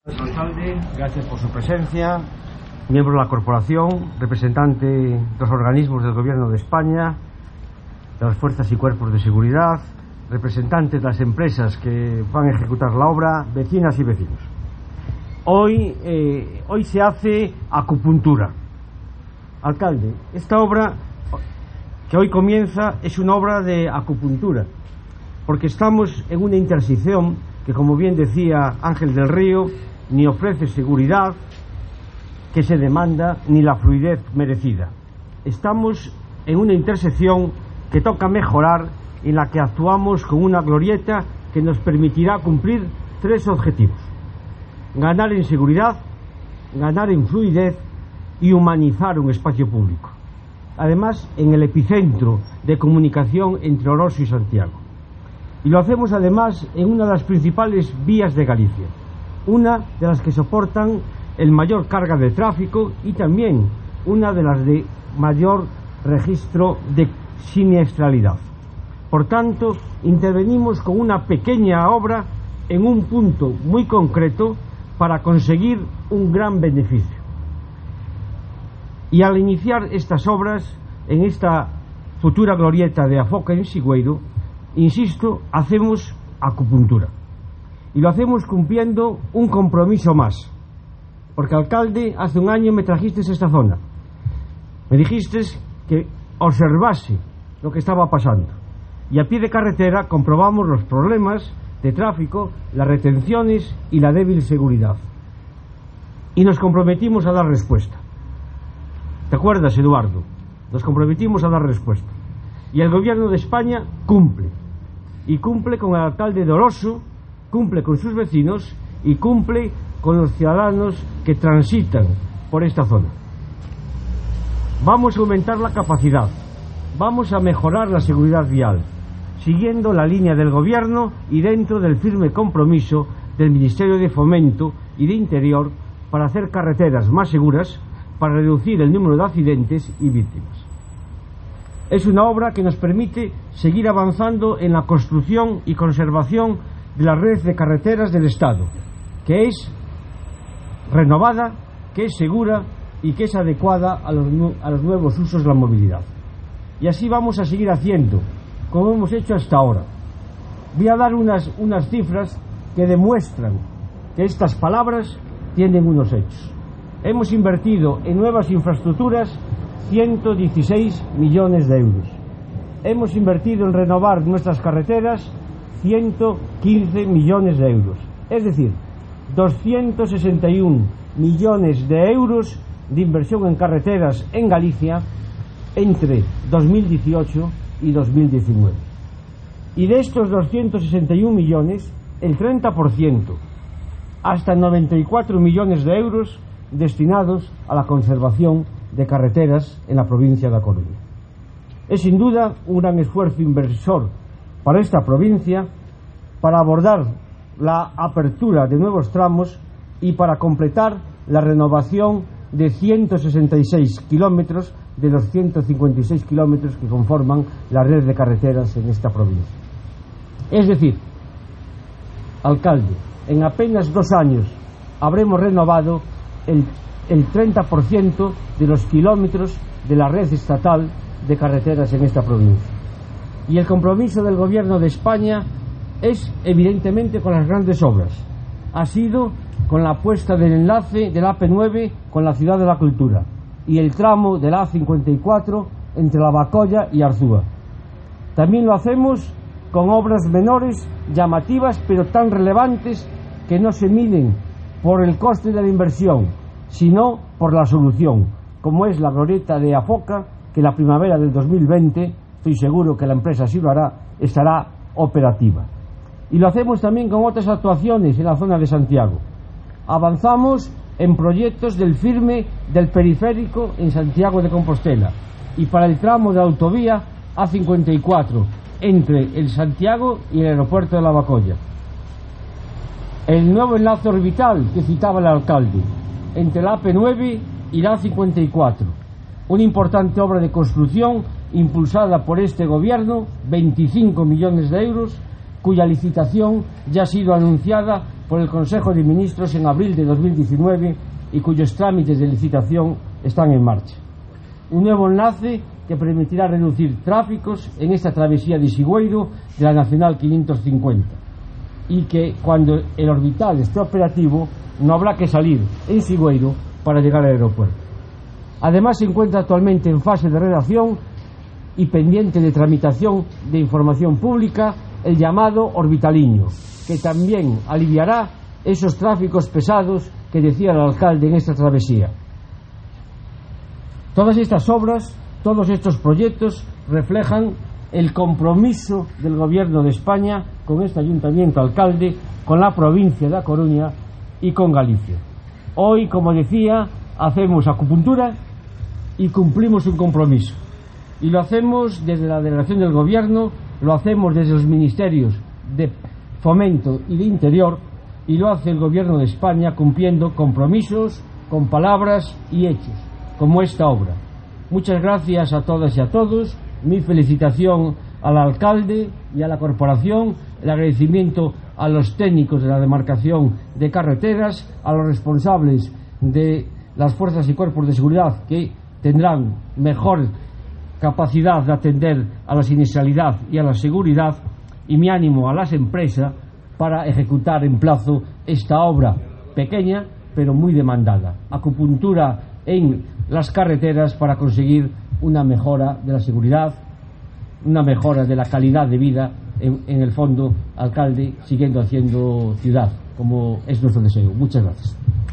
Alcalde, gracias por su presencia, miembro de la corporación, representante de los organismos del Gobierno de España, de las fuerzas y cuerpos de seguridad, representantes de las empresas que van a ejecutar la obra, vecinas y vecinos. Hoy se hace acupuntura. Alcalde, esta obra que hoy comienza es una obra de acupuntura, porque estamos en una intersección que, como bien decía Ángel del Río, ni ofrece seguridad que se demanda ni la fluidez merecida. Estamos en una intersección que toca mejorar, en la que actuamos con una glorieta que nos permitirá cumplir tres objetivos: ganar en seguridad, ganar en fluidez y humanizar un espacio público, además en el epicentro de comunicación entre Oroso y Santiago. Y lo hacemos además en una de las principales vías de Galicia, una de las que soportan el mayor carga de tráfico y también una de las de mayor registro de siniestralidad. Por tanto, intervenimos con una pequeña obra en un punto muy concreto para conseguir un gran beneficio. Y al iniciar estas obras en esta futura glorieta de Afoca en Sigüeiro, insisto, hacemos acupuntura. Y lo hacemos cumpliendo un compromiso más. Porque, alcalde, hace un año me trajiste a esta zona. Me dijiste que observase lo que estaba pasando. Y a pie de carretera comprobamos los problemas de tráfico, las retenciones y la débil seguridad. Y nos comprometimos a dar respuesta. ¿Te acuerdas, Eduardo? Nos comprometimos a dar respuesta. Y el Gobierno de España cumple. Y cumple con el alcalde de Oroso, cumple con sus vecinos y cumple con los ciudadanos que transitan por esta zona. Vamos a aumentar la capacidad, vamos a mejorar la seguridad vial, siguiendo la línea del Gobierno y dentro del firme compromiso del Ministerio de Fomento y de Interior para hacer carreteras más seguras, para reducir el número de accidentes y víctimas. Es una obra que nos permite seguir avanzando en la construcción y conservación de la red de carreteras del Estado, que es renovada, que es segura y que es adecuada a los nuevos usos de la movilidad. Y así vamos a seguir haciendo, como hemos hecho hasta ahora. Voy a dar unas cifras que demuestran que estas palabras tienen unos hechos. Hemos invertido en nuevas infraestructuras 116 millones de euros. Hemos invertido en renovar nuestras carreteras 115 millones de euros. Es decir, 261 millones de euros de inversión en carreteras en Galicia entre 2018 y 2019. Y de estos 261 millones, el 30%, hasta 94 millones de euros, destinados a la conservación de carreteras en la provincia de A Coruña. Es sin duda un gran esfuerzo inversor para esta provincia, para abordar la apertura de nuevos tramos y para completar la renovación de 166 kilómetros de los 156 kilómetros que conforman la red de carreteras en esta provincia. Es decir, alcalde, en apenas 2 años habremos renovado el 30% de los kilómetros de la red estatal de carreteras en esta provincia. Y el compromiso del Gobierno de España es evidentemente con las grandes obras. Ha sido con la puesta del enlace del AP9 con la Ciudad de la Cultura y el tramo de la A54 entre La Bacolla y Arzúa. También lo hacemos con obras menores, llamativas, pero tan relevantes que no se miden por el coste de la inversión, sino por la solución, como es la glorieta de Afoca, que la primavera del 2020, estoy seguro que la empresa así lo hará, estará operativa. Y lo hacemos también con otras actuaciones en la zona de Santiago. Avanzamos en proyectos del firme del periférico en Santiago de Compostela y para el tramo de autovía A54 entre el Santiago y el aeropuerto de La Bacolla. El nuevo enlace orbital que citaba el alcalde entre la AP9 y la A54, una importante obra de construcción impulsada por este gobierno, 25 millones de euros, cuya licitación ya ha sido anunciada por el Consejo de Ministros en abril de 2019 y cuyos trámites de licitación están en marcha. Un nuevo enlace que permitirá reducir tráficos en esta travesía de Sigüeiro de la Nacional 550 y que cuando el orbital esté operativo no habrá que salir en Sigüeiro para llegar al aeropuerto. Además se encuentra actualmente en fase de redacción y pendiente de tramitación de información pública el llamado Orbitaliño, que también aliviará esos tráficos pesados que decía el alcalde en esta travesía. Todas estas obras, todos estos proyectos reflejan el compromiso del Gobierno de España con este ayuntamiento alcalde, con la provincia de A Coruña y con Galicia. Hoy, como decía, hacemos acupuntura y cumplimos un compromiso. Y lo hacemos desde la delegación del Gobierno, lo hacemos desde los ministerios de Fomento y de Interior, y lo hace el Gobierno de España cumpliendo compromisos con palabras y hechos, como esta obra. Muchas gracias a todas y a todos, mi felicitación al alcalde y a la corporación, el agradecimiento a los técnicos de la demarcación de carreteras, a los responsables de las fuerzas y cuerpos de seguridad que tendrán mejor capacidad de atender a la siniestralidad y a la seguridad, y mi ánimo a las empresas para ejecutar en plazo esta obra pequeña pero muy demandada. Acupuntura en las carreteras para conseguir una mejora de la seguridad, una mejora de la calidad de vida, en el fondo, alcalde, siguiendo haciendo ciudad, como es nuestro deseo. Muchas gracias.